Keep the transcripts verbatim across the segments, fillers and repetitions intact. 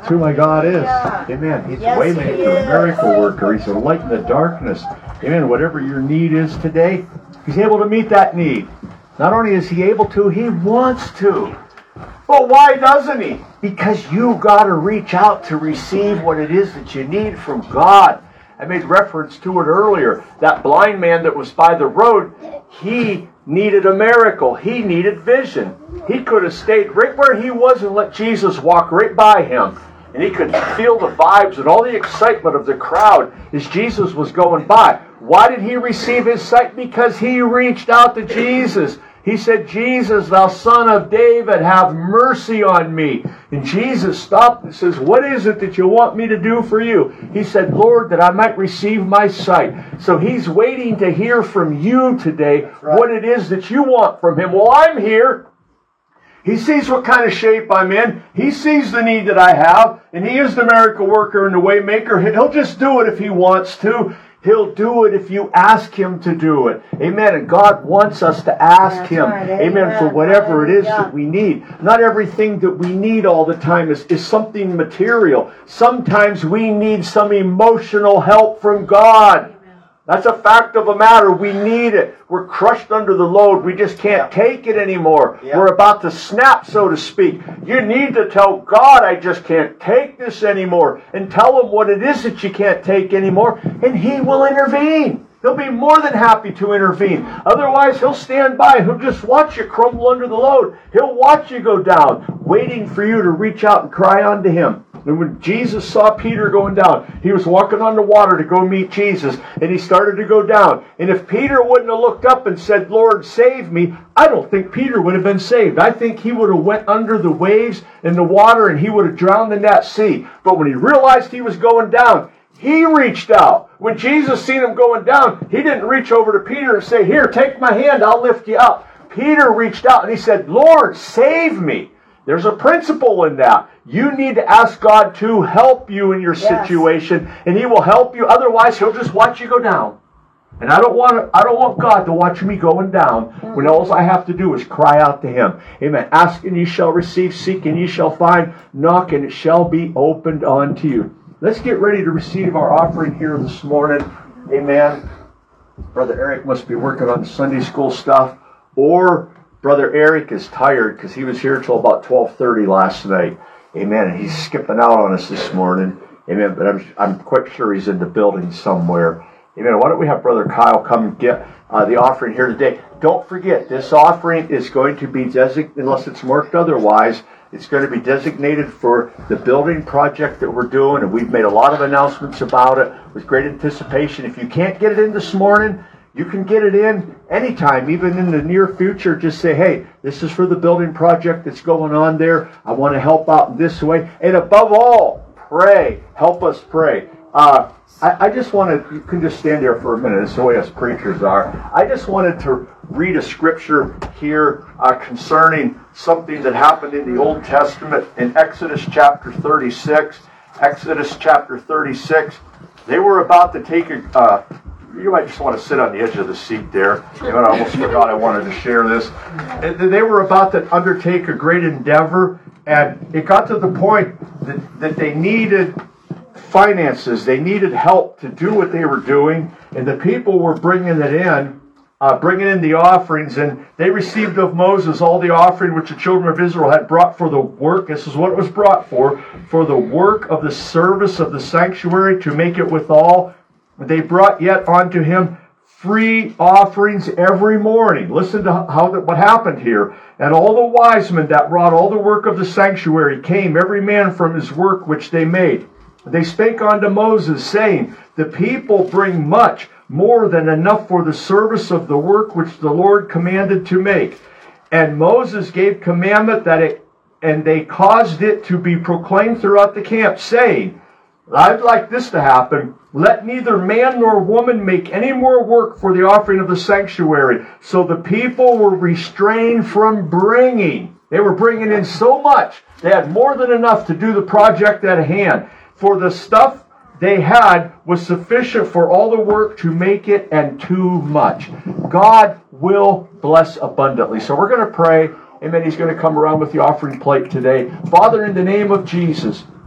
who my God is. Amen. He's a waymaker, a miracle worker. He's a light in the darkness. Amen. Whatever your need is today, He's able to meet that need. Not only is He able to, He wants to. But why doesn't He? Because you got to reach out to receive what it is that you need from God. I made reference to it earlier. That blind man that was by the road, he needed a miracle. He needed vision. He could have stayed right where he was and let Jesus walk right by him. And he could feel the vibes and all the excitement of the crowd as Jesus was going by. Why did he receive his sight? Because he reached out to Jesus. He said, Jesus, thou son of David, have mercy on me. And Jesus stopped and says, what is it that you want me to do for you? He said, Lord, that I might receive my sight. So he's waiting to hear from you today right. what it is that you want from him. Well, I'm here. He sees what kind of shape I'm in. He sees the need that I have. And he is the miracle worker and the way maker. He'll just do it if he wants to. He'll do it if you ask him to do it. Amen. And God wants us to ask That's him. Right. Amen. Amen. For whatever it is yeah. that we need. Not everything that we need all the time is, is something material. Sometimes we need some emotional help from God. That's a fact of the matter. We need it. We're crushed under the load. We just can't take it anymore. Yeah. We're about to snap, so to speak. You need to tell God, I just can't take this anymore. And tell him what it is that you can't take anymore. And he will intervene. He'll be more than happy to intervene. Otherwise, he'll stand by. He'll just watch you crumble under the load. He'll watch you go down, waiting for you to reach out and cry unto him. And when Jesus saw Peter going down, he was walking on the water to go meet Jesus, and he started to go down. And if Peter wouldn't have looked up and said, Lord, save me, I don't think Peter would have been saved. I think he would have went under the waves and the water, and he would have drowned in that sea. But when he realized he was going down, he reached out. When Jesus seen him going down, he didn't reach over to Peter and say, here, take my hand, I'll lift you up. Peter reached out and he said, Lord, save me. There's a principle in that. You need to ask God to help you in your yes. situation, and he will help you. Otherwise, he'll just watch you go down. And I don't want to, I don't want God to watch me going down when all I have to do is cry out to him. Amen. Ask and ye shall receive, seek and ye shall find, knock and it shall be opened unto you. Let's get ready to receive our offering here this morning. Amen. Brother Eric must be working on Sunday school stuff, or Brother Eric is tired because he was here till about twelve thirty last night. Amen. And he's skipping out on us this morning. Amen. But I'm I'm quite sure he's in the building somewhere. Amen. Why don't we have Brother Kyle come and get uh, the offering here today? Don't forget, this offering is going to be designated, unless it's marked otherwise, it's going to be designated for the building project that we're doing. And we've made a lot of announcements about it with great anticipation. If you can't get it in this morning, you can get it in anytime, even in the near future. Just say, hey, this is for the building project that's going on there. I want to help out in this way. And above all, pray. Help us pray. Uh, I, I just wanted, you can just stand there for a minute. It's the way us preachers are. I just wanted to read a scripture here uh, concerning something that happened in the Old Testament in Exodus chapter thirty-six. Exodus chapter thirty-six. They were about to take a... Uh, You might just want to sit on the edge of the seat there. I almost forgot I wanted to share this. They were about to undertake a great endeavor, and it got to the point that, that they needed finances. They needed help to do what they were doing, and the people were bringing it in, uh, bringing in the offerings, and they received of Moses all the offering which the children of Israel had brought for the work. This is what it was brought for, for the work of the service of the sanctuary, to make it withal. They brought yet unto him free offerings every morning. Listen to how that, what happened here. And all the wise men that wrought all the work of the sanctuary came, every man from his work which they made. They spake unto Moses, saying, the people bring much, more than enough for the service of the work which the Lord commanded to make. And Moses gave commandment that it, and they caused it to be proclaimed throughout the camp, saying, I'd like this to happen. Let neither man nor woman make any more work for the offering of the sanctuary. So the people were restrained from bringing. They were bringing in so much. They had more than enough to do the project at hand. For the stuff they had was sufficient for all the work to make it, and too much. God will bless abundantly. So we're going to pray. Amen. He's going to come around with the offering plate today. Father, in the name of Jesus,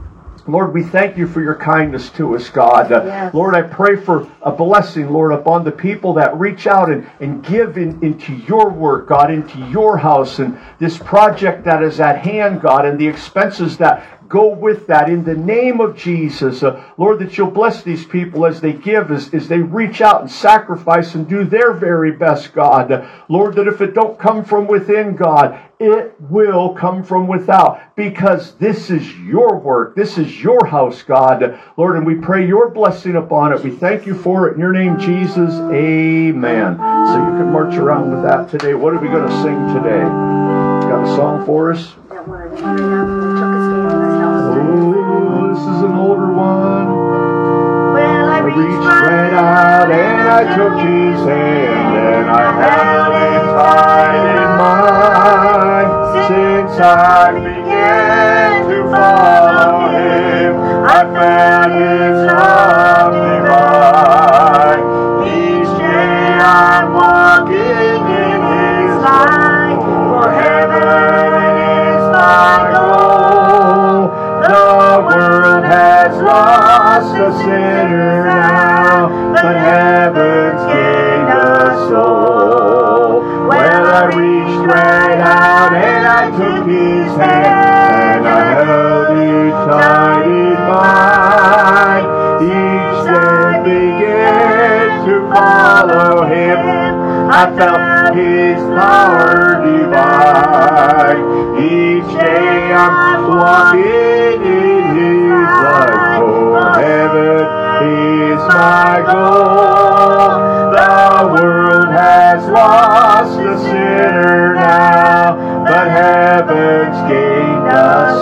Lord, we thank you for your kindness to us, God. Uh, Yes. Lord, I pray for a blessing, Lord, upon the people that reach out and, and give in, into your work, God, into your house, and this project that is at hand, God, and the expenses that go with that in the name of Jesus. Uh, Lord, that you'll bless these people as they give, as, as they reach out and sacrifice and do their very best, God. Uh, Lord, that if it don't come from within, God, it will come from without, because this is your work. This is your house, God. Lord, and we pray your blessing upon it. We thank you for it in your name, Jesus. Amen. So you can march around with that today. What are we going to sing today? You got a song for us? That one took us down this house. Oh, this is an older one. Well, I I reached reached right out and I took his hand and I held it tight in mine. Since I began to follow him, I found his love divine. Each day I'm walking in his light, for heaven is my goal. The world has lost a sinner now, but heaven's gained a soul. Well, I reached right out and I took his hand and I held it tight in mine. Each day began to follow him, I felt his power divine. Each day I'm walking in his light, for heaven is my goal. The world has lost a sinner now, but heaven's gained a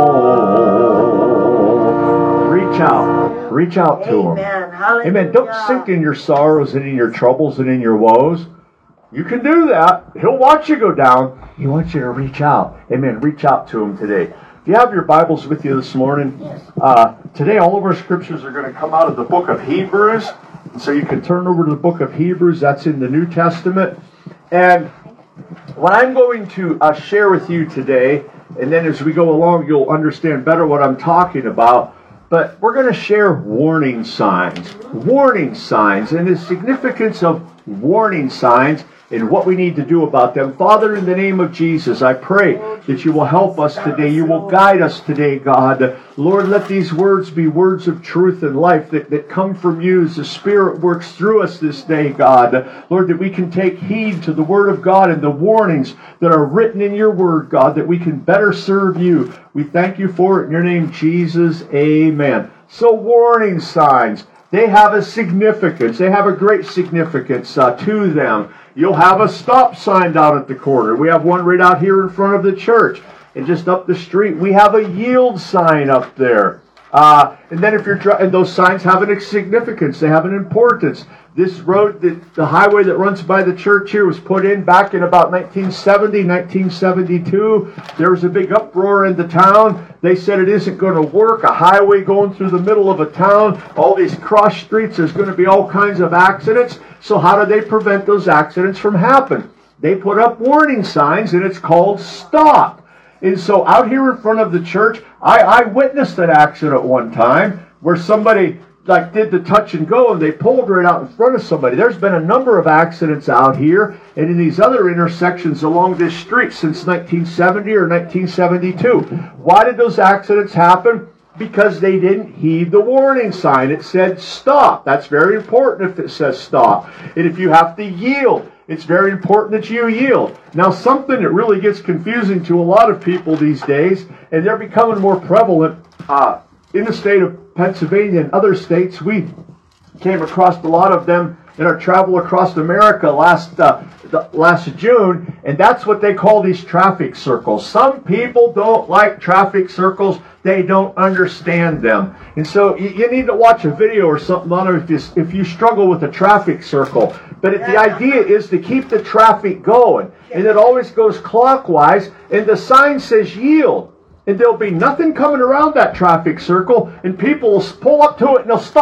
soul. Reach out. Reach out to him. Amen. Hallelujah. Amen. Don't sink in your sorrows and in your troubles and in your woes. You can do that. He'll watch you go down. He wants you to reach out. Amen. Reach out to him today. If you have your Bibles with you this morning, uh, today all of our scriptures are going to come out of the book of Hebrews. So you can turn over to the book of Hebrews. That's in the New Testament. And what I'm going to uh, share with you today, and then as we go along, you'll understand better what I'm talking about. But we're going to share warning signs. Warning signs and the significance of warning signs and what we need to do about them. Father, in the name of Jesus, I pray that you will help us today. You will guide us today, God. Lord, let these words be words of truth and life that, that come from you as the Spirit works through us this day, God. Lord, that we can take heed to the Word of God and the warnings that are written in your Word, God, that we can better serve you. We thank you for it in your name, Jesus. Amen. So, warning signs. They have a significance. They have a great significance uh, to them. You'll have a stop sign down at the corner. We have one right out here in front of the church. And just up the street, we have a yield sign up there. Uh, and then if you're and those signs have a significance. They have an importance. This road, the, the highway that runs by the church here was put in back in about nineteen seventy, nineteen seventy-two. There was a big uproar in the town. They said it isn't going to work. A highway going through the middle of a town, all these cross streets, there's going to be all kinds of accidents. So how do they prevent those accidents from happening? They put up warning signs, and it's called stop. And so out here in front of the church, I, I witnessed an accident one time where somebody like did the touch and go and they pulled right out in front of somebody. There's been a number of accidents out here and in these other intersections along this street since nineteen seventy or nineteen seventy-two. Why did those accidents happen? Because they didn't heed the warning sign. It said stop. That's very important if it says stop. And if you have to yield, it's very important that you yield. Now, something that really gets confusing to a lot of people these days, and they're becoming more prevalent uh, in the state of Pennsylvania and other states. We came across a lot of them in our travel across America last uh, the, last June, and that's what they call these traffic circles. Some people don't like traffic circles. They don't understand them. And so you, you need to watch a video or something on it if you, if you struggle with a traffic circle. But it, the idea is to keep the traffic going. And it always goes clockwise. And the sign says yield. And there'll be nothing coming around that traffic circle. And people will pull up to it and they'll stop.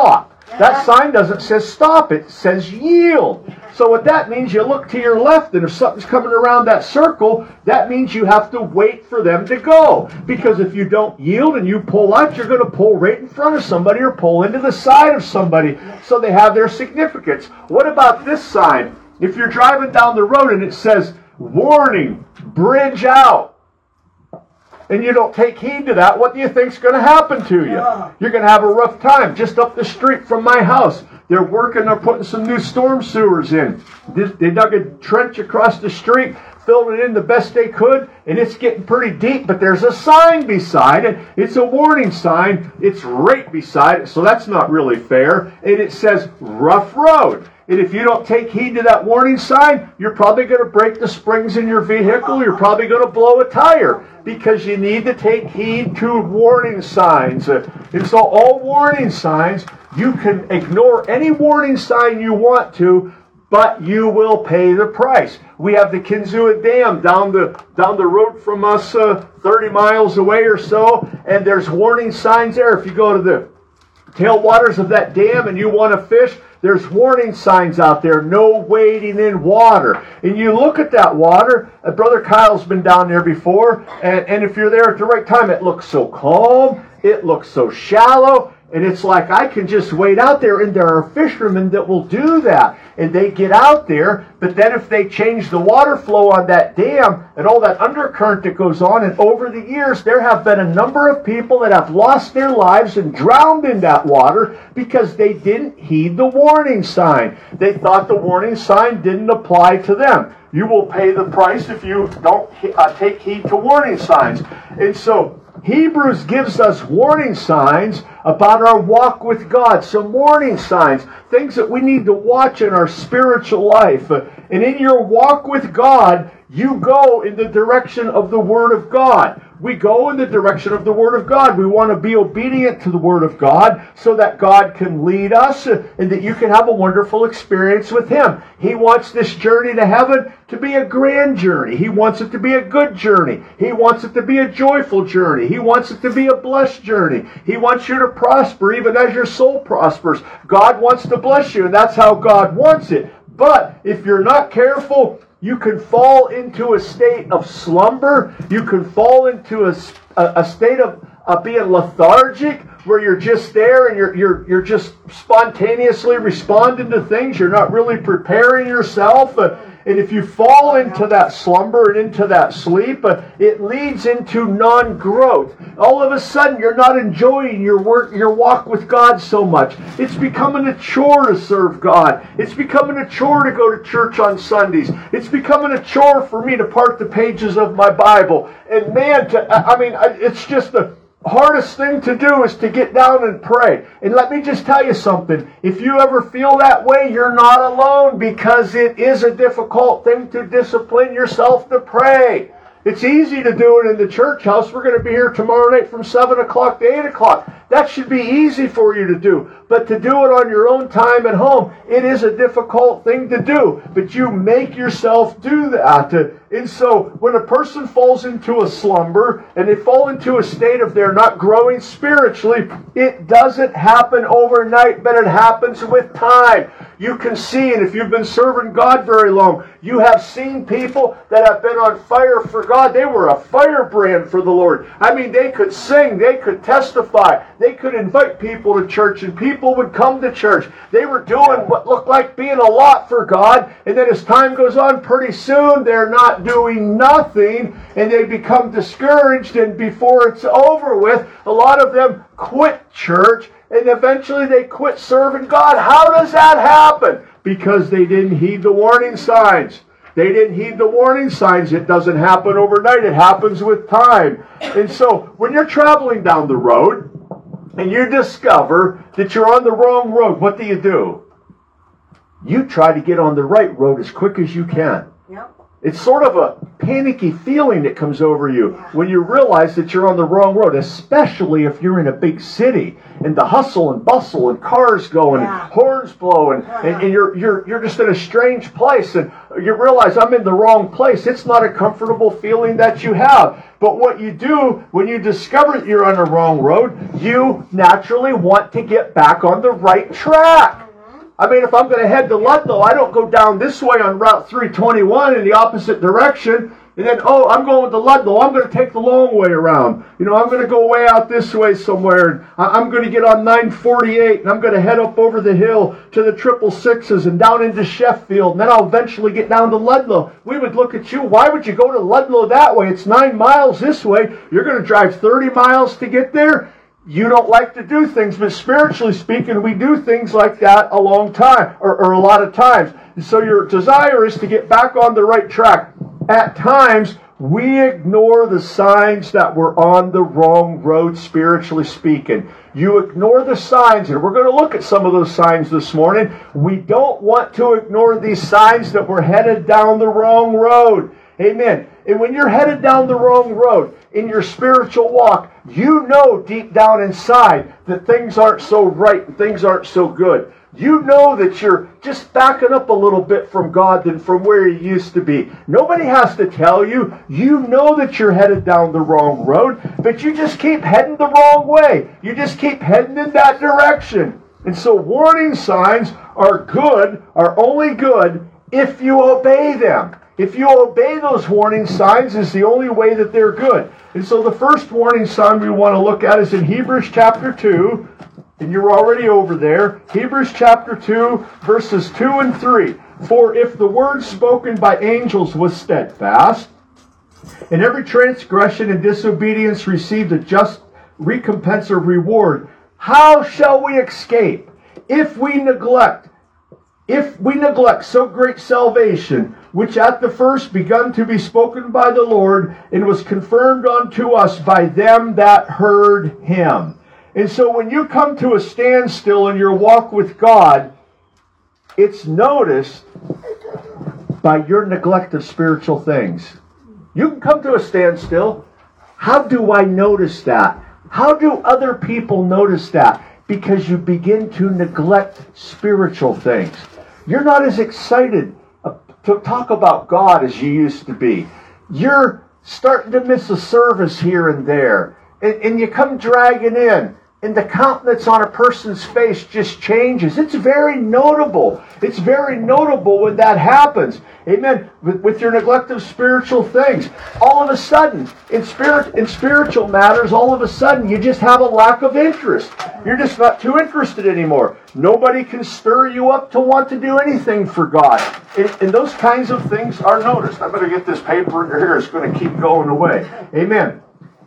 That sign doesn't say stop, it says yield. So what that means, you look to your left, and if something's coming around that circle, that means you have to wait for them to go. Because if you don't yield and you pull out, you're going to pull right in front of somebody or pull into the side of somebody. So they have their significance. What about this sign? If you're driving down the road and it says, warning, bridge out, and you don't take heed to that, what do you think's going to happen to you? You're going to have a rough time. Just up the street from my house, they're working, they're putting some new storm sewers in. They dug a trench across the street, filled it in the best they could, and it's getting pretty deep, but there's a sign beside it. It's a warning sign. It's right beside it, so that's not really fair. And it says, rough road. And if you don't take heed to that warning sign, you're probably going to break the springs in your vehicle. You're probably going to blow a tire because you need to take heed to warning signs. Uh, and so all warning signs, you can ignore any warning sign you want to, but you will pay the price. We have the Kinzua Dam down the down the road from us, uh, thirty miles away or so, and there's warning signs there. If you go to the tailwaters of that dam and you want to fish, there's warning signs out there, no wading in water. And you look at that water, uh, Brother Kyle's been down there before, and, and if you're there at the right time, it looks so calm, it looks so shallow, and it's like I can just wade out there, and there are fishermen that will do that. And they get out there, but then if they change the water flow on that dam and all that undercurrent that goes on, and over the years there have been a number of people that have lost their lives and drowned in that water because they didn't heed the warning sign. They thought the warning sign didn't apply to them. You will pay the price if you don't uh, take heed to warning signs. And so Hebrews gives us warning signs about our walk with God. Some warning signs, things that we need to watch in our spiritual life. And in your walk with God, you go in the direction of the Word of God. We go in the direction of the Word of God. We want to be obedient to the Word of God so that God can lead us and that you can have a wonderful experience with Him. He wants this journey to heaven to be a grand journey. He wants it to be a good journey. He wants it to be a joyful journey. He wants it to be a blessed journey. He wants you to prosper even as your soul prospers. God wants to bless you, and that's how God wants it. But if you're not careful, you can fall into a state of slumber. You can fall into a, a, a state of, of being lethargic, where you're just there and you're, you're, you're just spontaneously responding to things. You're not really preparing yourself. Uh, and if you fall into that slumber and into that sleep, uh, it leads into non-growth. All of a sudden, you're not enjoying your work, your walk with God so much. It's becoming a chore to serve God. It's becoming a chore to go to church on Sundays. It's becoming a chore for me to part the pages of my Bible. And man, to, I mean, it's just the hardest thing to do is to get down and pray. And let me just tell you something. If you ever feel that way, you're not alone, because it is a difficult thing to discipline yourself to pray. It's easy to do it in the church house. We're going to be here tomorrow night from seven o'clock to eight o'clock. That should be easy for you to do. But to do it on your own time at home, it is a difficult thing to do. But you make yourself do that. And so when a person falls into a slumber and they fall into a state of they're not growing spiritually, it doesn't happen overnight, but it happens with time. You can see, and if you've been serving God very long, you have seen people that have been on fire for God. They were a firebrand for the Lord. I mean, they could sing, they could testify, they could invite people to church, and people would come to church. They were doing what looked like being a lot for God, and then as time goes on, pretty soon they're not doing nothing, and they become discouraged, and before it's over with, a lot of them quit church, and eventually they quit serving God. How does that happen? Because they didn't heed the warning signs. They didn't heed the warning signs. It doesn't happen overnight. It happens with time. And so when you're traveling down the road and you discover that you're on the wrong road, what do you do? You try to get on the right road as quick as you can. Yep. It's sort of a panicky feeling that comes over you when you realize that you're on the wrong road, especially if you're in a big city and the hustle and bustle and cars going yeah. and horns blowing, and, and you're you're you're just in a strange place. And you realize I'm in the wrong place. It's not a comfortable feeling that you have. But what you do when you discover that you're on the wrong road, you naturally want to get back on the right track. I mean, if I'm going to head to Ludlow, I don't go down this way on Route three twenty-one in the opposite direction. And then, oh, I'm going to Ludlow. I'm going to take the long way around. You know, I'm going to go way out this way somewhere. And I'm going to get on nine forty-eight, and I'm going to head up over the hill to the triple sixes and down into Sheffield. And then I'll eventually get down to Ludlow. We would look at you. Why would you go to Ludlow that way? It's nine miles this way. You're going to drive thirty miles to get there? You don't like to do things, but spiritually speaking, we do things like that a long time, or, or a lot of times. And so your desire is to get back on the right track. At times, we ignore the signs that we're on the wrong road, spiritually speaking. You ignore the signs, and we're going to look at some of those signs this morning. We don't want to ignore these signs that we're headed down the wrong road. Amen. And when you're headed down the wrong road in your spiritual walk, you know deep down inside that things aren't so right and things aren't so good. You know that you're just backing up a little bit from God than from where you used to be. Nobody has to tell you. You know that you're headed down the wrong road, but you just keep heading the wrong way. You just keep heading in that direction. And so warning signs are good, are only good if you obey them. If you obey those warning signs is the only way that they're good. And so the first warning sign we want to look at is in Hebrews chapter two. And you're already over there. Hebrews chapter two, verses two and three. For if the word spoken by angels was steadfast, and every transgression and disobedience received a just recompense or reward, how shall we escape if we neglect, if we neglect so great salvation, which at the first begun to be spoken by the Lord, and was confirmed unto us by them that heard him? And so when you come to a standstill in your walk with God, it's noticed by your neglect of spiritual things. You can come to a standstill. How do I notice that? How do other people notice that? Because you begin to neglect spiritual things. You're not as excited to talk about God as you used to be. You're starting to miss a service here and there. And, and you come dragging in. And the countenance on a person's face just changes. It's very notable. It's very notable when that happens. Amen. With, with your neglect of spiritual things. All of a sudden, in spirit, in spiritual matters, all of a sudden, you just have a lack of interest. You're just not too interested anymore. Nobody can stir you up to want to do anything for God. And, and those kinds of things are noticed. I'm going to get this paper here. It's going to keep going away. Amen.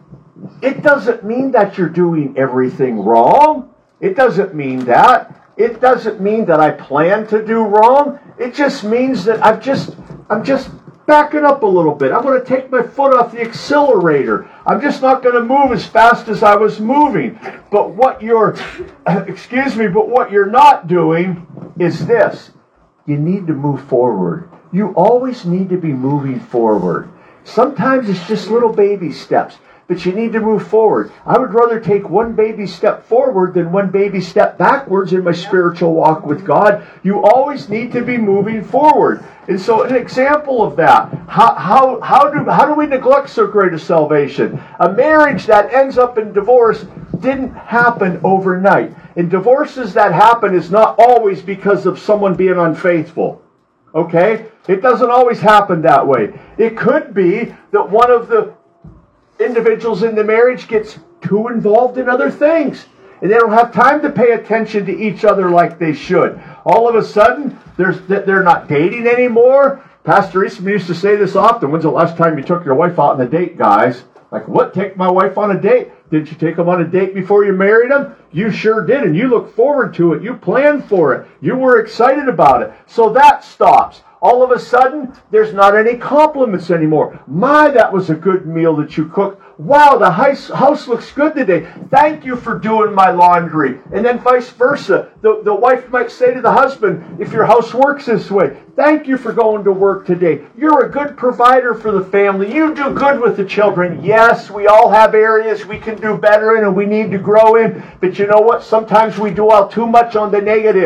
It doesn't mean that you're doing everything wrong. It doesn't mean that. It doesn't mean that I plan to do wrong. It just means that I've just, I'm just backing up a little bit. I'm going to take my foot off the accelerator. I'm just not going to move as fast as I was moving. But what you're, excuse me, but what you're not doing is this. You need to move forward. You always need to be moving forward. Sometimes it's just little baby steps. But you need to move forward. I would rather take one baby step forward than one baby step backwards in my spiritual walk with God. You always need to be moving forward. And so an example of that, how, how, how, do, how do we neglect so great a salvation? A marriage that ends up in divorce didn't happen overnight. And divorces that happen is not always because of someone being unfaithful. Okay? It doesn't always happen that way. It could be that one of the individuals in the marriage gets too involved in other things. And they don't have time to pay attention to each other like they should. All of a sudden, there's, they're not dating anymore. Pastor Eastman used to say this often. When's the last time you took your wife out on a date, guys? Like, what? Take my wife on a date? Did you take them on a date before you married them? You sure did, and you look forward to it. You planned for it. You were excited about it. So that stops. All of a sudden, there's not any compliments anymore. My, that was a good meal that you cooked. Wow, the house looks good today. Thank you for doing my laundry. And then vice versa. The, the wife might say to the husband, if your house works this way, thank you for going to work today. You're a good provider for the family. You do good with the children. Yes, we all have areas we can do better in and we need to grow in. But you know what? Sometimes we dwell too much on the negatives.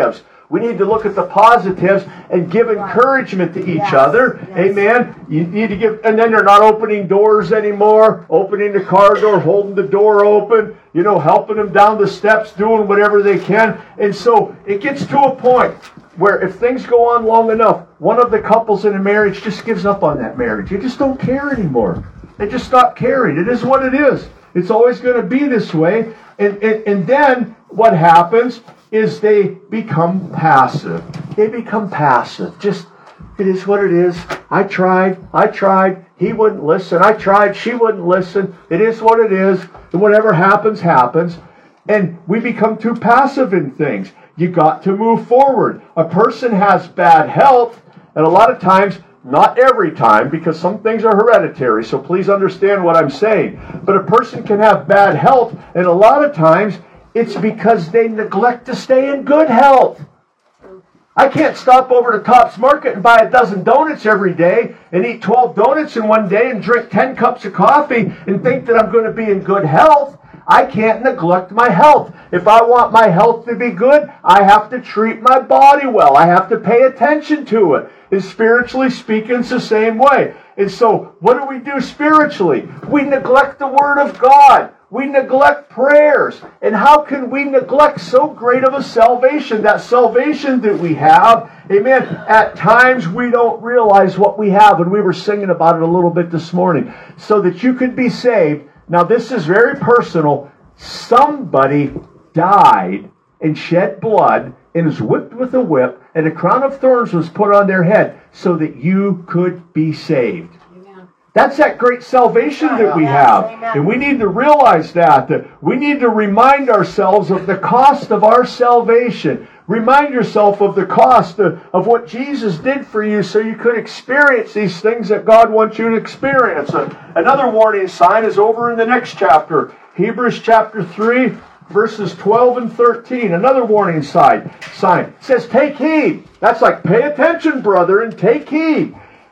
We need to look at the positives and give encouragement to each Yes. other. Yes. Amen. You need to give, and then they're not opening doors anymore, opening the car door, holding the door open, you know, helping them down the steps, doing whatever they can. And so it gets to a point where if things go on long enough, one of the couples in a marriage just gives up on that marriage. They just don't care anymore. They just stop caring. It is what it is. It's always going to be this way. And, and, and then what happens is they become passive. They become passive. Just, it is what it is. I tried. I tried. He wouldn't listen. I tried. She wouldn't listen. It is what it is. And whatever happens, happens. And we become too passive in things. You got to move forward. A person has bad health, and a lot of times, not every time, because some things are hereditary, so please understand what I'm saying. But a person can have bad health, and a lot of times, it's because they neglect to stay in good health. I can't stop over to Tops Market and buy a dozen donuts every day and eat twelve donuts in one day and drink ten cups of coffee and think that I'm going to be in good health. I can't neglect my health. If I want my health to be good, I have to treat my body well. I have to pay attention to it. And spiritually speaking, it's the same way. And so, what do we do spiritually? We neglect the Word of God. We neglect prayers. And how can we neglect so great of a salvation? That salvation that we have, amen, at times we don't realize what we have. And we were singing about it a little bit this morning. So that you could be saved. Now, this is very personal. Somebody died and shed blood and was whipped with a whip, and a crown of thorns was put on their head so that you could be saved. Amen. That's that great salvation that we have. Yes, and we need to realize that, that. We need to remind ourselves of the cost of our salvation. Remind yourself of the cost of, of what Jesus did for you so you could experience these things that God wants you to experience. Uh, another warning sign is over in the next chapter. Hebrews chapter three, verses twelve and thirteen. Another warning sign. sign. It says, take heed. That's like, pay attention, brother, and take heed.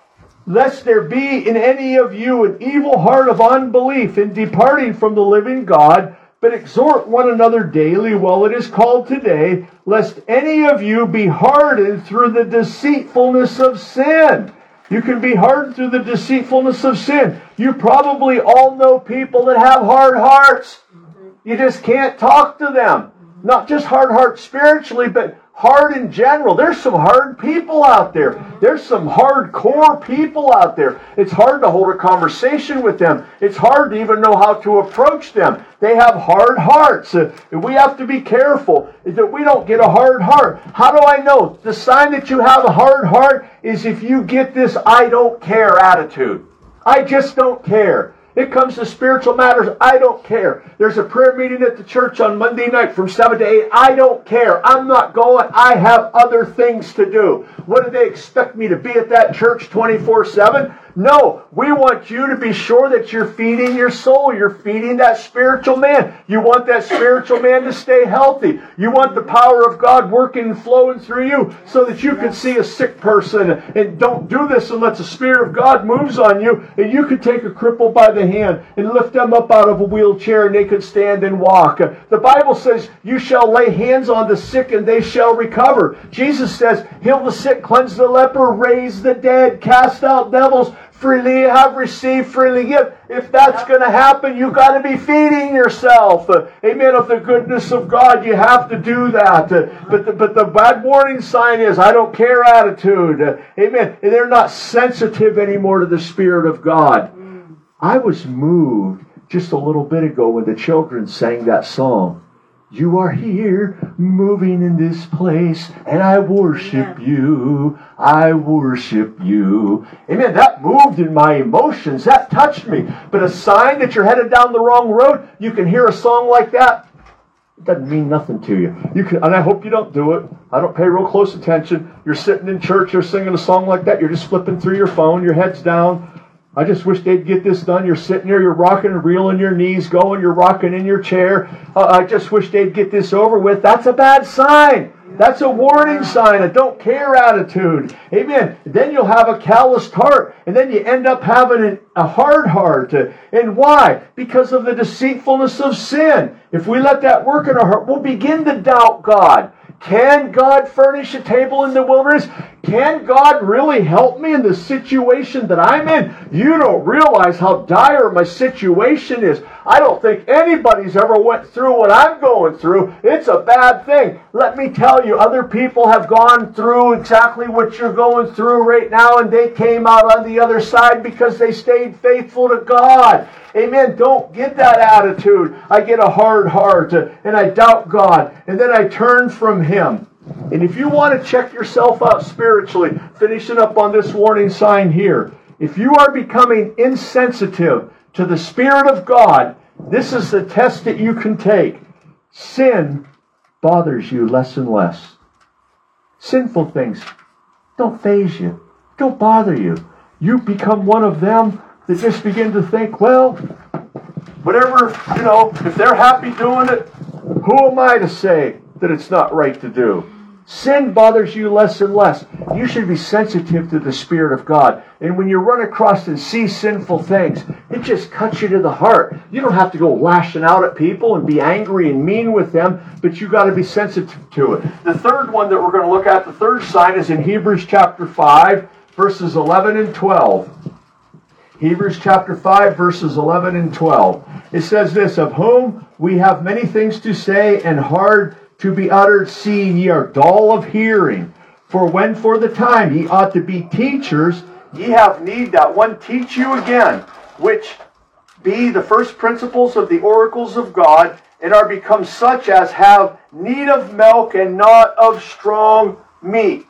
Lest there be in any of you an evil heart of unbelief in departing from the living God, but exhort one another daily while it is called today, lest any of you be hardened through the deceitfulness of sin. You can be hardened through the deceitfulness of sin. You probably all know people that have hard hearts. You just can't talk to them. Not just hard hearts spiritually, but hard in general. There's some hard people out there. There's some hardcore people out there. It's hard to hold a conversation with them. It's hard to even know how to approach them. They have hard hearts. Uh, we have to be careful that we don't get a hard heart. How do I know? The sign that you have a hard heart is if you get this I don't care attitude. I just don't care. It comes to spiritual matters, I don't care. There's a prayer meeting at the church on Monday night from seven to eight. I don't care. I'm not going. I have other things to do. What do they expect me to be at that church twenty-four seven? No, we want you to be sure that you're feeding your soul. You're feeding that spiritual man. You want that spiritual man to stay healthy. You want the power of God working and flowing through you so that you can see a sick person. And don't do this unless the Spirit of God moves on you. And you could take a cripple by the hand and lift them up out of a wheelchair and they could stand and walk. The Bible says, you shall lay hands on the sick and they shall recover. Jesus says, heal the sick, cleanse the leper, raise the dead, cast out devils. Freely have received, freely give. If that's going to happen, you've got to be feeding yourself. Uh, amen. Of the goodness of God, you have to do that. Uh, but, the, but the bad warning sign is, I don't care attitude. Uh, amen. And they're not sensitive anymore to the Spirit of God. Mm. I was moved just a little bit ago when the children sang that song. You are here, moving in this place, and I worship Amen. you. I worship you. Amen. That moved in my emotions. That touched me. But a sign that you're headed down the wrong road, you can hear a song like that. It doesn't mean nothing to you. You can, and I hope you don't do it. I don't pay real close attention. You're sitting in church, you're singing a song like that. You're just flipping through your phone. Your head's down. I just wish they'd get this done. You're sitting there, you're rocking and reeling your knees going, you're rocking in your chair. Uh, I just wish they'd get this over with. That's a bad sign. That's a warning sign, a don't care attitude. Amen. Then you'll have a calloused heart. And then you end up having a hard heart. And why? Because of the deceitfulness of sin. If we let that work in our heart, we'll begin to doubt God. Can God furnish a table in the wilderness? Can God really help me in the situation that I'm in? You don't realize how dire my situation is. I don't think anybody's ever went through what I'm going through. It's a bad thing. Let me tell you, other people have gone through exactly what you're going through right now, and they came out on the other side because they stayed faithful to God. Amen. Don't get that attitude. I get a hard heart uh, and I doubt God, and then I turn from Him. And if you want to check yourself out spiritually, finishing up on this warning sign here, if you are becoming insensitive to the Spirit of God, this is the test that you can take. Sin bothers you less and less. Sinful things don't faze you, don't bother you. You become one of them that just begin to think, well, whatever, you know, if they're happy doing it, who am I to say that it's not right to do? Sin bothers you less and less. You should be sensitive to the Spirit of God. And when you run across and see sinful things, it just cuts you to the heart. You don't have to go lashing out at people and be angry and mean with them, but you got to be sensitive to it. The third one that we're going to look at, the third sign, is in Hebrews chapter five, verses eleven and twelve. Hebrews chapter five, verses eleven and twelve. It says this, of whom we have many things to say and hard to be uttered, seeing ye are dull of hearing. For when for the time ye ought to be teachers, ye have need that one teach you again, which be the first principles of the oracles of God, and are become such as have need of milk and not of strong meat.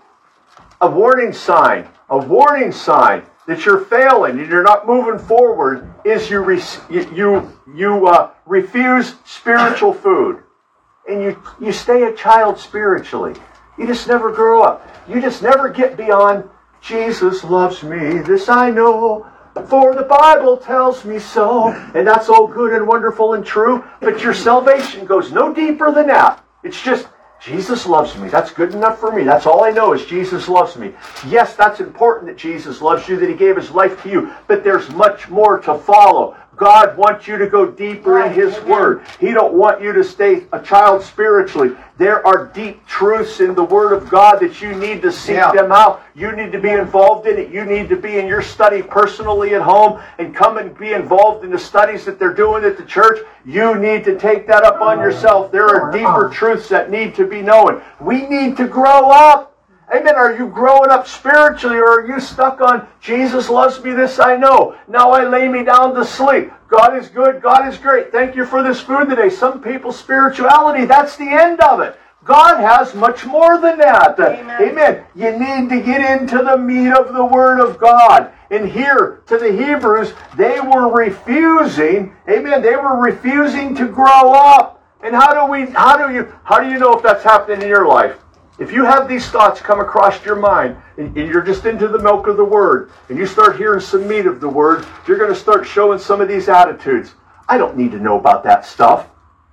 A warning sign, a warning sign that you're failing and you're not moving forward is you re- you you uh, refuse spiritual food. And you, you stay a child spiritually. You just never grow up. You just never get beyond, Jesus loves me, this I know, for the Bible tells me so. And that's all good and wonderful and true. But your salvation goes no deeper than that. It's just, Jesus loves me. That's good enough for me. That's all I know is Jesus loves me. Yes, that's important that Jesus loves you, that He gave His life to you. But there's much more to follow. God wants you to go deeper in His Word. He don't want you to stay a child spiritually. There are deep truths in the Word of God that you need to seek yeah. them out. You need to be involved in it. You need to be in your study personally at home and come and be involved in the studies that they're doing at the church. You need to take that up on yourself. There are deeper truths that need to be known. We need to grow up. Amen. Are you growing up spiritually, or are you stuck on, Jesus loves me, this I know. Now I lay me down to sleep. God is good. God is great. Thank you for this food today. Some people's spirituality, that's the end of it. God has much more than that. Amen. Amen. You need to get into the meat of the Word of God. And here, to the Hebrews, they were refusing, amen, they were refusing to grow up. And how do we, how do you, how do you know if that's happening in your life? If you have these thoughts come across your mind, and you're just into the milk of the Word, and you start hearing some meat of the Word, you're going to start showing some of these attitudes. I don't need to know about that stuff.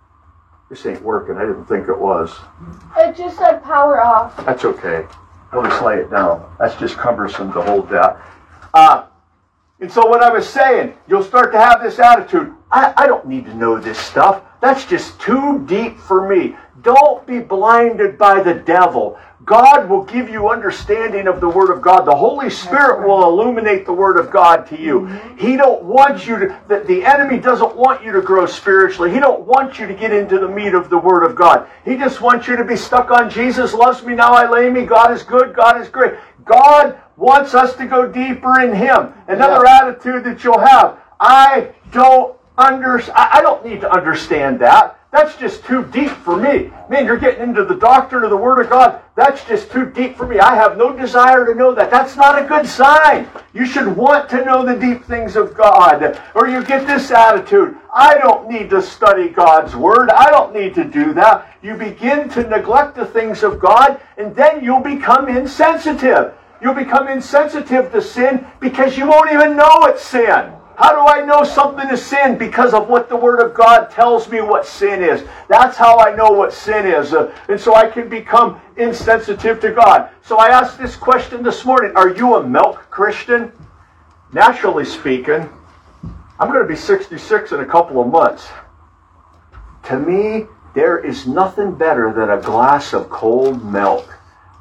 This ain't working. I didn't think it was. It just said power off. That's okay. I'll just lay it down. That's just cumbersome to hold that. Uh, and so what I was saying, you'll start to have this attitude. I, I don't need to know this stuff. That's just too deep for me. Don't be blinded by the devil. God will give you understanding of the Word of God. The Holy Spirit will illuminate the Word of God to you. He don't want you to, the, the enemy doesn't want you to grow spiritually. He don't want you to get into the meat of the Word of God. He just wants you to be stuck on, Jesus loves me, now I lay me, God is good, God is great. God wants us to go deeper in Him. Another yeah. attitude that you'll have, I don't understand, I don't need to understand that. That's just too deep for me. Man, you're getting into the doctrine of the Word of God. That's just too deep for me. I have no desire to know that. That's not a good sign. You should want to know the deep things of God. Or you get this attitude, I don't need to study God's Word. I don't need to do that. You begin to neglect the things of God, and then you'll become insensitive. You'll become insensitive to sin because you won't even know it's sin. How do I know something is sin? Because of what the Word of God tells me what sin is. That's how I know what sin is. Uh, and so I can become insensitive to God. So I asked this question this morning. Are you a milk Christian? Naturally speaking, I'm going to be sixty-six in a couple of months. To me, there is nothing better than a glass of cold milk.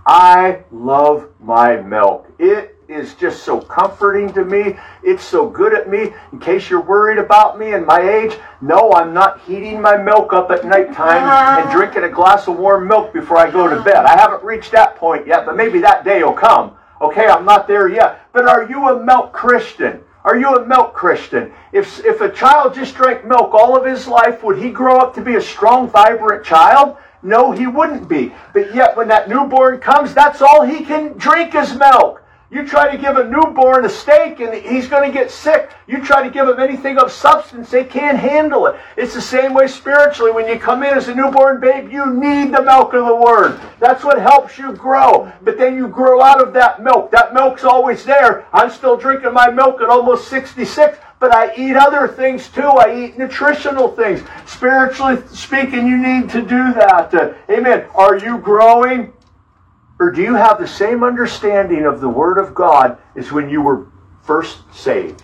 I love my milk. It is just so comforting to me. It's so good at me. In case you're worried about me and my age, no, I'm not heating my milk up at nighttime and drinking a glass of warm milk before I go to bed. I haven't reached that point yet, but maybe that day will come. Okay, I'm not there yet. But are you a milk Christian? Are you a milk Christian? If, if a child just drank milk all of his life, would he grow up to be a strong, vibrant child? No, he wouldn't be. But yet when that newborn comes, that's all he can drink is milk. You try to give a newborn a steak and he's going to get sick. You try to give him anything of substance, they can't handle it. It's the same way spiritually. When you come in as a newborn babe, you need the milk of the Word. That's what helps you grow. But then you grow out of that milk. That milk's always there. I'm still drinking my milk at almost sixty-six, but I eat other things too. I eat nutritional things. Spiritually speaking, you need to do that. Uh, amen. Are you growing? Or do you have the same understanding of the Word of God as when you were first saved?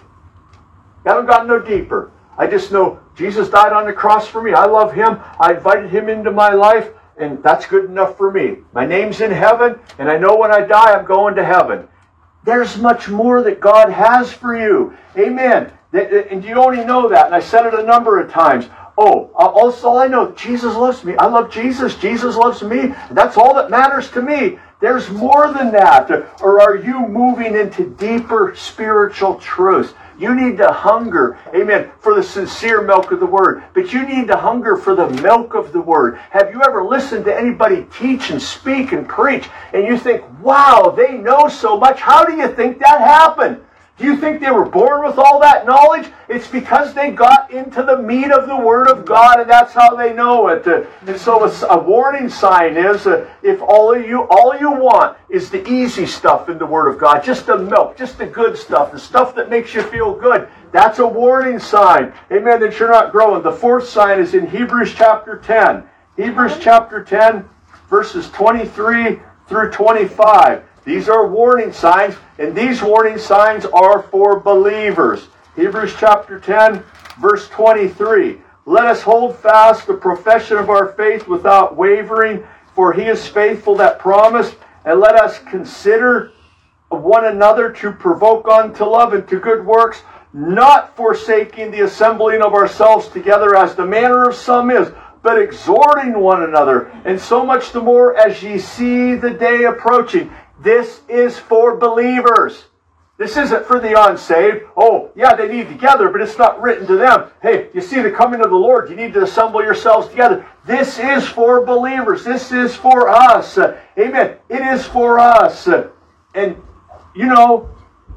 I haven't gotten no deeper. I just know Jesus died on the cross for me. I love Him. I invited Him into my life, and that's good enough for me. My name's in heaven, and I know when I die, I'm going to heaven. There's much more that God has for you. Amen. And you only know that, and I said it a number of times. Oh, also all I know, Jesus loves me. I love Jesus. Jesus loves me. That's all that matters to me. There's more than that. Or are you moving into deeper spiritual truths? You need to hunger, amen, for the sincere milk of the Word. But you need to hunger for the milk of the Word. Have you ever listened to anybody teach and speak and preach, and you think, wow, they know so much. How do you think that happened? Do you think they were born with all that knowledge? It's because they got into the meat of the Word of God, and that's how they know it. Uh, and so a, a warning sign is, uh, if all of you, all you want is the easy stuff in the Word of God, just the milk, just the good stuff, the stuff that makes you feel good, that's a warning sign. Amen, that you're not growing. The fourth sign is in Hebrews chapter ten. Hebrews chapter ten, verses twenty-three through twenty-five. These are warning signs, and these warning signs are for believers. Hebrews chapter ten, verse twenty-three. Let us hold fast the profession of our faith without wavering, for He is faithful that promised. And let us consider one another to provoke unto love and to good works, not forsaking the assembling of ourselves together as the manner of some is, but exhorting one another, and so much the more as ye see the day approaching. This is for believers. This isn't for the unsaved. Oh, yeah, they need together, but it's not written to them. Hey, you see the coming of the Lord, you need to assemble yourselves together. This is for believers. This is for us. Uh, amen. It is for us. Uh, and, you know,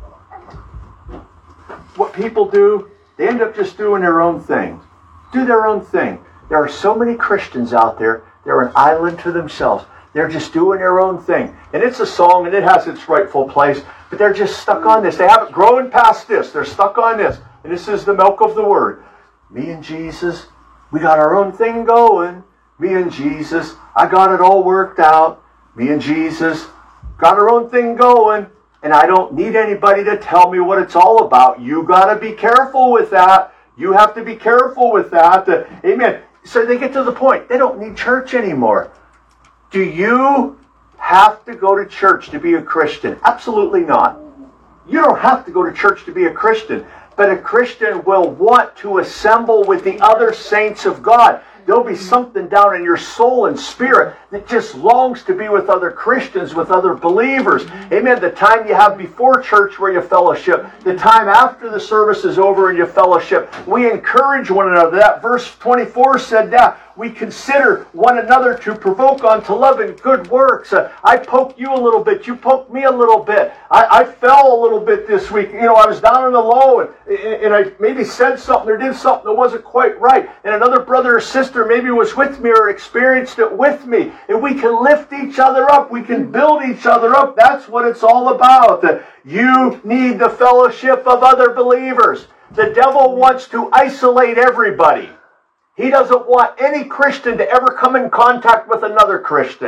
what people do, they end up just doing their own thing. Do their own thing. There are so many Christians out there, they're an island to themselves. They're just doing their own thing. And it's a song, and it has its rightful place, but they're just stuck on this. They haven't grown past this. They're stuck on this. And this is the milk of the Word. Me and Jesus, we got our own thing going. Me and Jesus, I got it all worked out. Me and Jesus, got our own thing going. And I don't need anybody to tell me what it's all about. You got to be careful with that. You have to be careful with that. Uh, amen. So they get to the point. They don't need church anymore. Do you have to go to church to be a Christian? Absolutely not. You don't have to go to church to be a Christian. But a Christian will want to assemble with the other saints of God. There'll be something down in your soul and spirit that just longs to be with other Christians, with other believers. Amen. The time you have before church where you fellowship, the time after the service is over and you fellowship, we encourage one another. That verse twenty-four said that. We consider one another to provoke unto love and good works. Uh, I poked you a little bit. You poked me a little bit. I, I fell a little bit this week. You know, I was down in the low, and, and I maybe said something or did something that wasn't quite right. And another brother or sister maybe was with me or experienced it with me. And we can lift each other up. We can build each other up. That's what it's all about. Uh, you need the fellowship of other believers. The devil wants to isolate everybody. He doesn't want any Christian to ever come in contact with another Christian.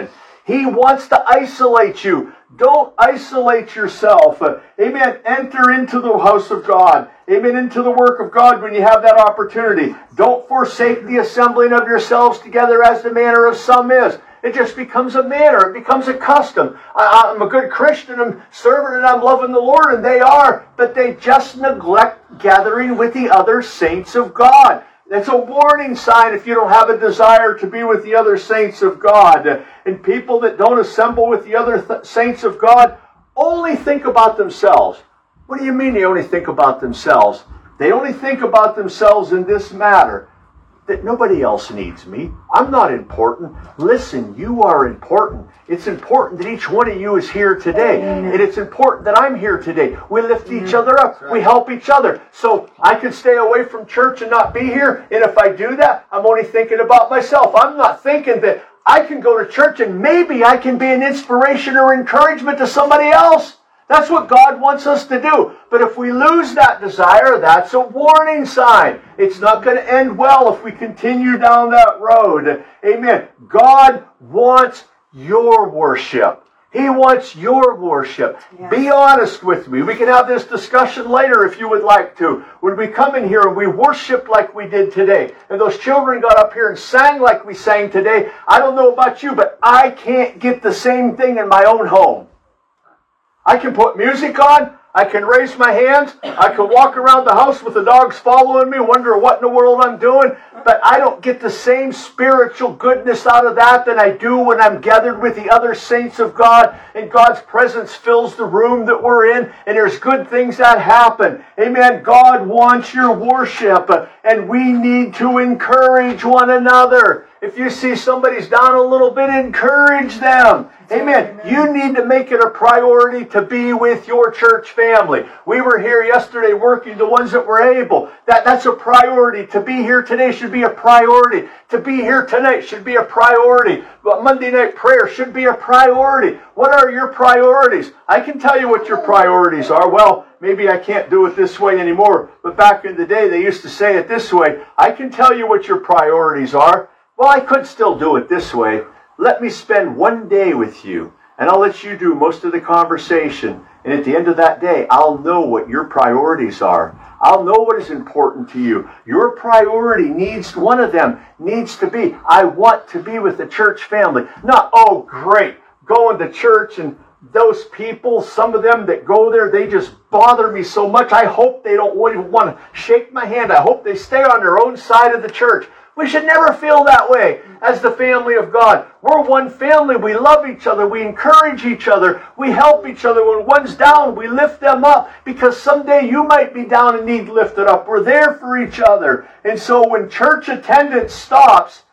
He wants to isolate you. Don't isolate yourself. Uh, amen. Enter into the house of God. Amen. Into the work of God when you have that opportunity. Don't forsake the assembling of yourselves together as the manner of some is. It just becomes a manner. It becomes a custom. I, I'm a good Christian. I'm serving and I'm loving the Lord, and they are. But they just neglect gathering with the other saints of God. That's a warning sign if you don't have a desire to be with the other saints of God. And people that don't assemble with the other th- saints of God only think about themselves. What do you mean they only think about themselves? They only think about themselves in this matter. That nobody else needs me. I'm not important. Listen, you are important. It's important that each one of you is here today. And it's important that I'm here today. We lift each other up. We help each other. So I could stay away from church and not be here. And if I do that, I'm only thinking about myself. I'm not thinking that I can go to church and maybe I can be an inspiration or encouragement to somebody else. That's what God wants us to do. But if we lose that desire, that's a warning sign. It's not going to end well if we continue down that road. Amen. God wants your worship. He wants your worship. Yes. Be honest with me. We can have this discussion later if you would like to. When we come in here and we worship like we did today, and those children got up here and sang like we sang today, I don't know about you, but I can't get the same thing in my own home. I can put music on, I can raise my hands, I can walk around the house with the dogs following me, wonder what in the world I'm doing, but I don't get the same spiritual goodness out of that than I do when I'm gathered with the other saints of God, and God's presence fills the room that we're in, and there's good things that happen. Amen. God wants your worship, and we need to encourage one another. If you see somebody's down a little bit, encourage them. Amen. You need to make it a priority to be with your church family. We were here yesterday working, the ones that were able. That, that's a priority. To be here today should be a priority. To be here tonight should be a priority. But Monday night prayer should be a priority. What are your priorities? I can tell you what your priorities are. Well, maybe I can't do it this way anymore. But back in the day, they used to say it this way. I can tell you what your priorities are. Well, I could still do it this way. Let me spend one day with you, and I'll let you do most of the conversation. And at the end of that day, I'll know what your priorities are. I'll know what is important to you. Your priority needs, one of them needs to be, I want to be with the church family. Not, oh, great, going to church and those people, some of them that go there, they just bother me so much. I hope they don't want to shake my hand. I hope they stay on their own side of the church. We should never feel that way as the family of God. We're one family. We love each other. We encourage each other. We help each other. When one's down, we lift them up because someday you might be down and need lifted up. We're there for each other. And so when church attendance stops,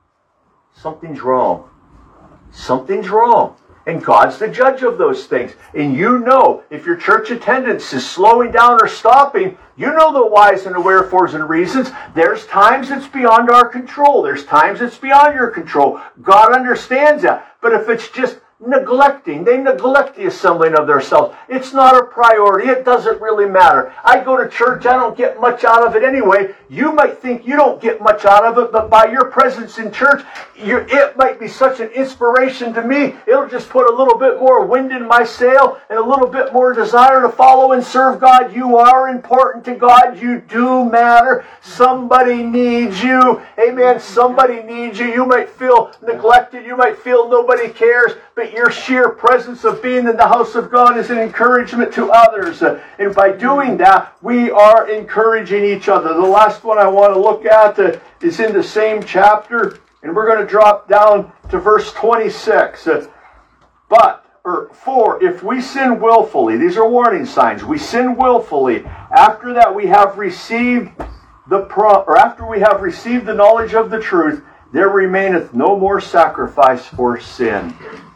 something's wrong. Something's wrong. And God's the judge of those things. And you know, if your church attendance is slowing down or stopping, you know the whys and the wherefores and reasons. There's times it's beyond our control. There's times it's beyond your control. God understands that. But if it's just neglecting, they neglect the assembling of themselves. It's not a priority. It doesn't really matter. I go to church. I don't get much out of it anyway. You might think you don't get much out of it, but by your presence in church, you're, it might be such an inspiration to me. It'll just put a little bit more wind in my sail and a little bit more desire to follow and serve God. You are important to God. You do matter. Somebody needs you. Amen. Somebody needs you. You might feel neglected. You might feel nobody cares, but your sheer presence of being in the house of God is an encouragement to others. And by doing that, we are encouraging each other. The last one I want to look at uh, is in the same chapter, and we're going to drop down to verse twenty-six. Uh, but, or for, if we sin willfully, these are warning signs, we sin willfully, after that we have received the pro, or after we have received the knowledge of the truth, there remaineth no more sacrifice for sin.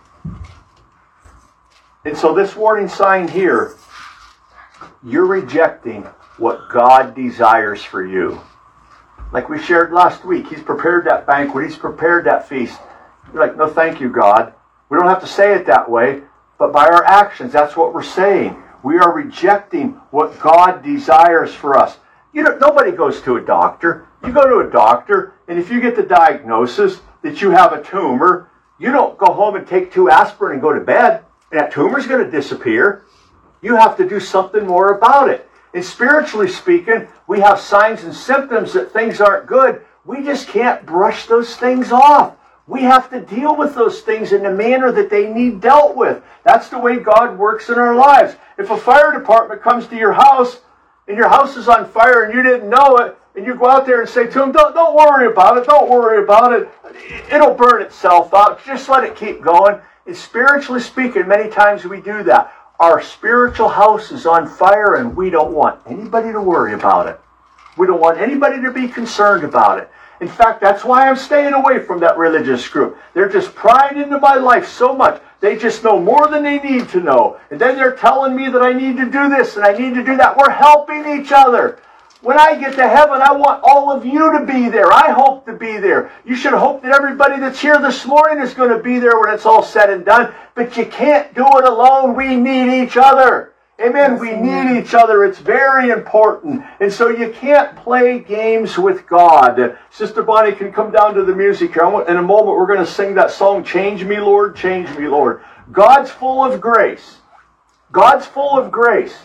And so this warning sign here, you're rejecting what God desires for you. Like we shared last week, He's prepared that banquet, He's prepared that feast. You're like, no thank you, God. We don't have to say it that way, but by our actions, that's what we're saying. We are rejecting what God desires for us. You know, nobody goes to a doctor. You go to a doctor, and if you get the diagnosis that you have a tumor, You don't go home and take two aspirin and go to bed, and that tumor's going to disappear. You have to do something more about it. And spiritually speaking, we have signs and symptoms that things aren't good. We just can't brush those things off. We have to deal with those things in the manner that they need dealt with. That's the way God works in our lives. If a fire department comes to your house, and your house is on fire and you didn't know it, and you go out there and say to them, don't, don't worry about it, don't worry about it. It'll burn itself out. Just let it keep going. And spiritually speaking, many times we do that. Our spiritual house is on fire and we don't want anybody to worry about it. We don't want anybody to be concerned about it. In fact, that's why I'm staying away from that religious group. They're just prying into my life so much. They just know more than they need to know. And then they're telling me that I need to do this and I need to do that. We're helping each other. When I get to heaven, I want all of you to be there. I hope to be there. You should hope that everybody that's here this morning is going to be there when it's all said and done. But you can't do it alone. We need each other. Amen. We need each other. It's very important. And so you can't play games with God. Sister Bonnie can come down to the music here. In a moment, we're going to sing that song, Change Me, Lord, Change Me, Lord. God's full of grace. God's full of grace.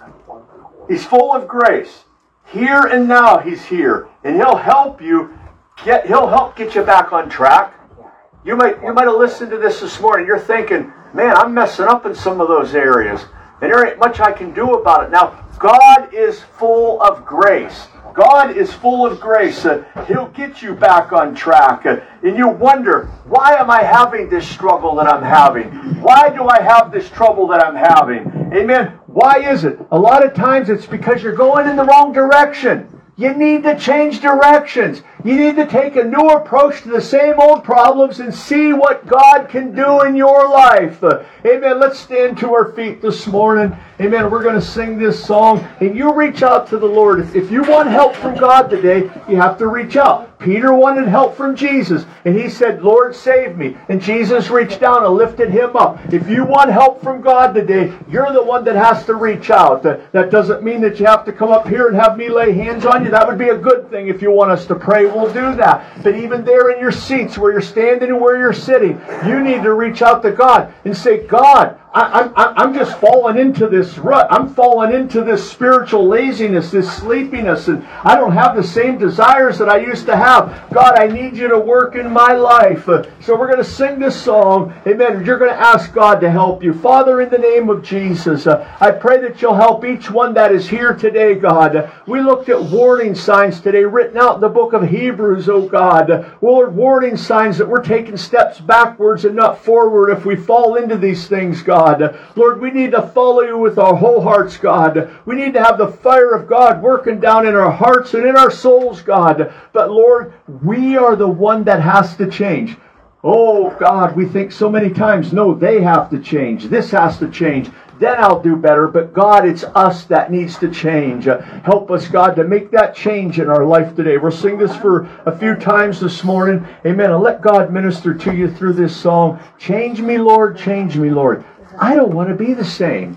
He's full of grace. Here and now He's here. And He'll help you get, He'll help get you back on track. You might, you might have listened to this this morning. You're thinking, man, I'm messing up in some of those areas. And there ain't much I can do about it. Now, God is full of grace. God is full of grace. Uh, he'll get you back on track. Uh, and you wonder, why am I having this struggle that I'm having? Why do I have this trouble that I'm having? Amen. Why is it? A lot of times it's because you're going in the wrong direction. You need to change directions. You need to take a new approach to the same old problems and see what God can do in your life. Uh, amen. Let's stand to our feet this morning. Amen. We're going to sing this song. And you reach out to the Lord. If, if you want help from God today, you have to reach out. Peter wanted help from Jesus. And he said, Lord, save me. And Jesus reached down and lifted him up. If you want help from God today, you're the one that has to reach out. That, that doesn't mean that you have to come up here and have me lay hands on you. That would be a good thing. If you want us to pray, we'll do that. But even there in your seats, where you're standing and where you're sitting, you need to reach out to God and say, God, I, I'm, I'm just falling into this rut. I'm falling into this spiritual laziness, this sleepiness, and I don't have the same desires that I used to have. God, I need you to work in my life. Uh, so we're going to sing this song. Amen. You're going to ask God to help you. Father, in the name of Jesus, uh, I pray that you'll help each one that is here today, God. Uh, we looked at warning signs today written out in the book of Hebrews, oh God. Uh, Lord, warning signs that we're taking steps backwards and not forward if we fall into these things, God. God. Lord, we need to follow you with our whole hearts, God. We need to have the fire of God working down in our hearts and in our souls, God. But Lord, we are the one that has to change. Oh, God, we think so many times, no, they have to change. This has to change. Then I'll do better. But God, it's us that needs to change. Uh, help us, God, to make that change in our life today. We'll sing this for a few times this morning. Amen. And let God minister to you through this song. Change me, Lord. Change me, Lord. I don't want to be the same.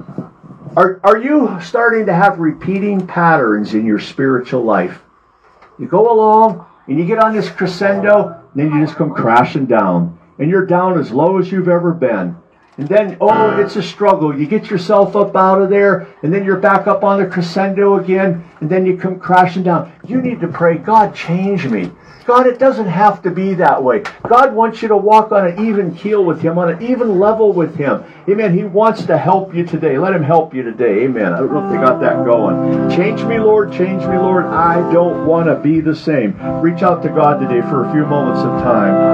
Are, are you starting to have repeating patterns in your spiritual life? You go along and you get on this crescendo, and then you just come crashing down. And you're down as low as you've ever been. And then, oh, it's a struggle. You get yourself up out of there, and then you're back up on the crescendo again, and then you come crashing down. You need to pray, God, change me. God, it doesn't have to be that way. God wants you to walk on an even keel with Him, on an even level with Him. Amen. He wants to help you today. Let Him help you today. Amen. I don't know if they got that going. Change me, Lord. Change me, Lord. I don't want to be the same. Reach out to God today for a few moments of time.